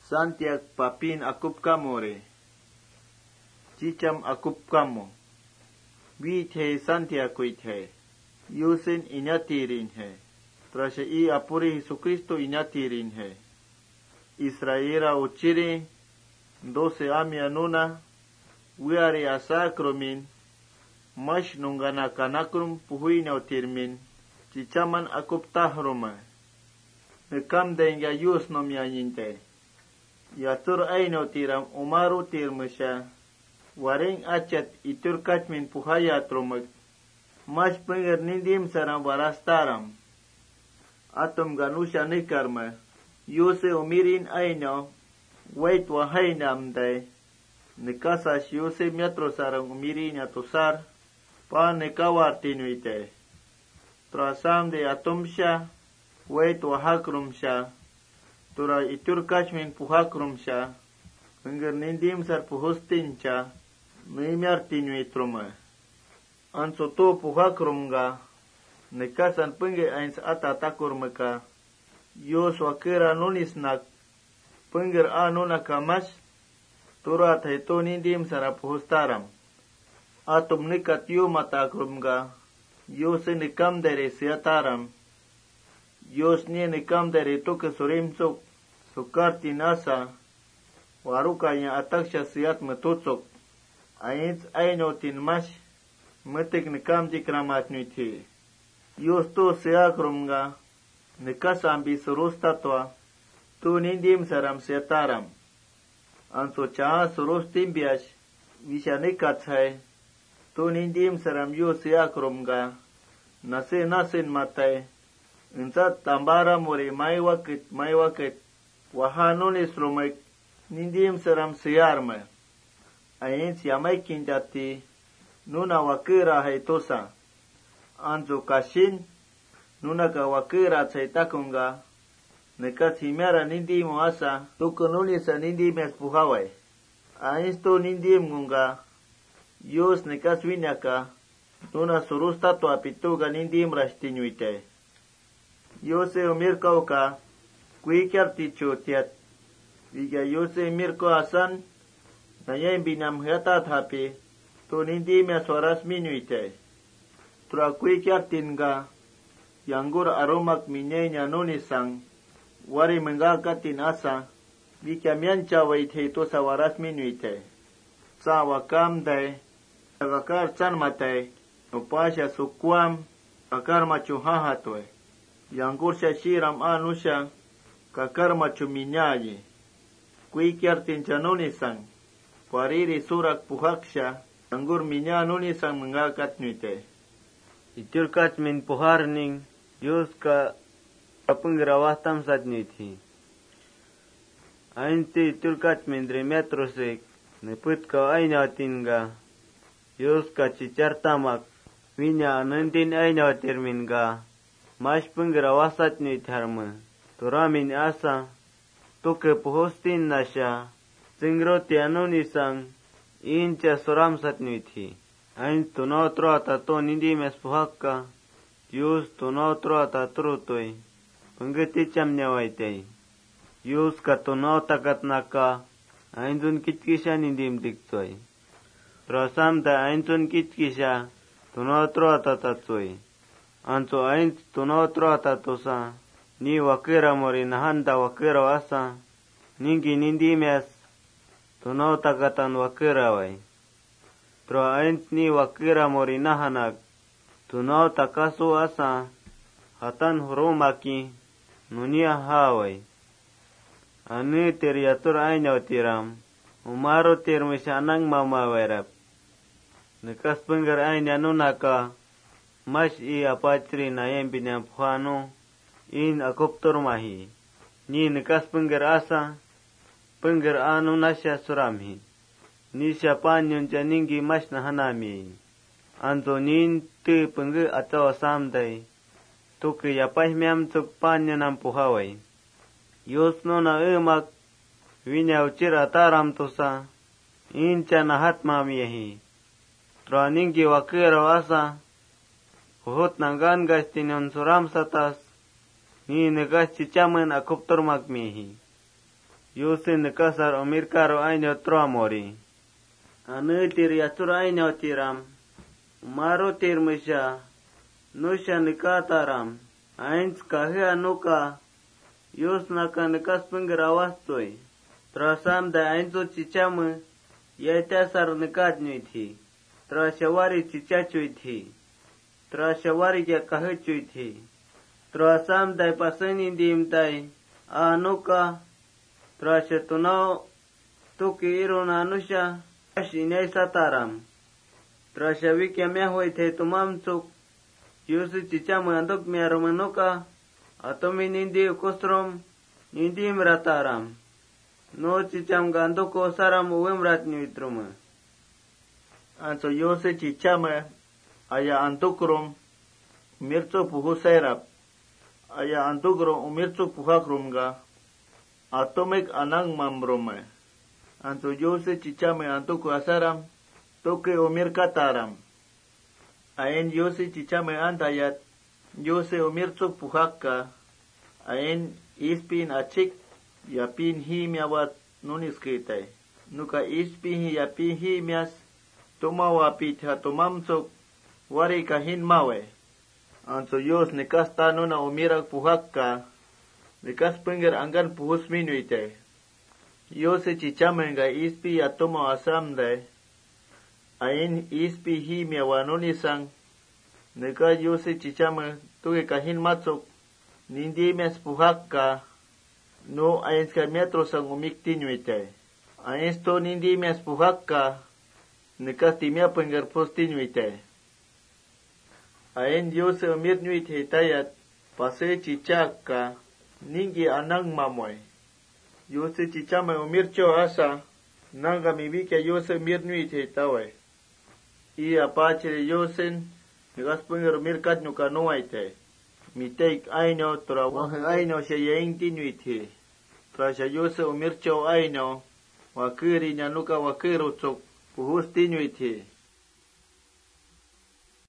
Santiak papin akup kamore. Chicham akup kamo. Vithe Santiak kuithe. Yusin inyatirin he. Trashe i apuri Jesucristo inyatirin he. Israela uchiri. 12 ami anuna. Wiari asakromin. Mash nungana kanakrum puhuina utirmin. Chichaman akup tahroma. Nekam denga yus nomya yinte. Yatur aino tiram umaru tirmusha. Waring achat itur kachmin puhaya trumak. Mas penger nindim saram warastaram. Atom ganusha nikarma. Yuse umirin aino. Wait wahainam day. Nikasas yuse miatro sarang umirin atusar. Pa nekawartinuite. Trasam de atomsha. Wait wahakrumsha. Tura itur kachmin puhakrumsha. Penger nindim sar puhustincha. Nimiartinuitruma. Anso to puhakrumga. Nekasan penge ains atatakurmaka. Yos wakera nunisnak. Penger anuna kamas. Tura taito nindim sara puhustaram. Atum nikat yu matakrumga. Yose nikam dere siataram. Yos nie nikam dere tuke surimsuk. Sukarti nasa. Warukanya ataksha siat metutsuk. Ains aino tin mas. Metik nikam dikramat nuiti. Yos to siakrumga. Nikasambi surustatwa. Tu nindim saram siataram. Anso chaha surustimbiash. Visha nikat hai. Tu nindim saram yu siakrumga. Nasin matai. Insat tambara muri mai wakit. Wahanun isrumek. Nindim saram siarma. Ains yamai kinjati. Nuna wakira haitosa. Anzo kashin. Nuna ka wakira chaitakunga. Nekat himera nindim asa. Tukununisa nindim espuhawai. Ains tu nindim gunga. Yos nekas winyaka. Nuna surustato apituga nindim rashtinyuite. Yose umirkauka. Kuikyartichu tiat. Viga yose mirko asan. Nayay binam hatat hapi. Tu nindim aswaras minuite. Tura kuikyartinga. Yangur aromak minyenya nunisang. Wari mengakatin asa. Vika miancha waithe to sawaras minuite. Sa wakam day. Agakar chan matay. Upasha sukwam. Akar machuhahatwe. Yangur shiram anusha. Kakar machuminyaye. Kuikyartin chanunisang. Pariri surak puhaksha. Yangur minya nunisang mengakat nuite. Iturkat min puharning. Yus ka apengrawahtam satnithi. Ainti iturkat min drimetrosek. Neput ka ainatinga. Yus ka chichartamak. Vinya anantin ainatirminga. Mas pengrawasat nitharma. Turamin asa. Tuke puhostin nasha. Singroti anunisang. Incha suram satnithi. Ain tunotro atato nindim espuhakka. Yus tunotro atatrutoy. Pengeticham nyawaitay. Yus ka tunotakatnaka. Ain dun kitkisha nindim diktoy. Trasamda ain dun kitkisha. Tunotro atatatsoy. Anso ain tunotro atatosa. Ni wakira mori nahanda wakira wasa. Ningi nindimes. Tunotakatan wakira way. Tro aint ni wakira mori nahanak. Tunotakasu asa. Hatan hurumaki. Nunia haway. Anu teriatur ainaw tiram. Umaro tirmisyanang mamawerap. Nekas pengger aina nunaka. Mas i apatri na yen binampuhano. In akuptur mahi. Ni nekas pengger asa. Pengger anu nasya suramhi. Ni siapan yung janingi mas nahanami. Antonin tu pengge atau samday. Tuki yapay miyam tukpan nyo ng puhaway. Yusno na umak. Winyaw chirataram tusa. Incha nahat mamiyahi. Traningi wakira wasa. Huhut nanggan gastinon suram satas. Ni negas chichaman akuptur magmihi. Yose nekasar omir karo aino troamori. Anu tir yatur aino tiram. Maro tir mesha. Nusha nekataram. Ains kahea nuka. Yos naka nekas pengerawastoi. Trasam da ainso chichamu. Yaitasar nekatnyuithi. Trashawari chichachuithi. Trashawari ya kahechuithi. Trasam da pasani dimtai. Anuka. Trashetunao tuki irun anusha ashinay sataram. Trashavik yamyahoy te tumamtsuk yusi chicham andok miarumanuka atomi nindi ukostrom nindi imrataram. No chicham gandoko saram uwemrat nyuitruma. Anso yose chichame aya antukrum mirtso puhu serap. Aya antukrum umirtso puhakrumga. Atomek anang mambrome. Anto yose chichame antuku asaram. Toke umir kataram. Aen yose chichame antayat. Yose umirtsuk puhakka. Aen ispin achik. Yapin himiawat nuniskitay. Nuka ispin yapin himias. Tumawapit hatumamsuk. Wari kahin mawe. Anto yos nikasta nuna umirak puhakka. Nikas penger anggan puhus minuite. Yose chichamenga ispi atoma asamde. Ain ispi himia wanunisang. Nika yose chichame tuge kahin matsuk. Nindi mes puhakka. No ains ka metro sang umiktinuite. Ains to nindi mes puhakka. Nikas timia penger postinuite. Ain yose umirnuite hitayat. Pase chichaka. Ningi anang mamoy. Yose chichame umircho asa. Nanga mibika yose mirnuite tawe. I apachire yosen. Nigas punger mirkat nuka nuaite. Miteik aino tra wahe aino se yeinti nuite. Trasha yose umircho aino. Wakiri nyanuka wakirutsuk. Puhusti nuite.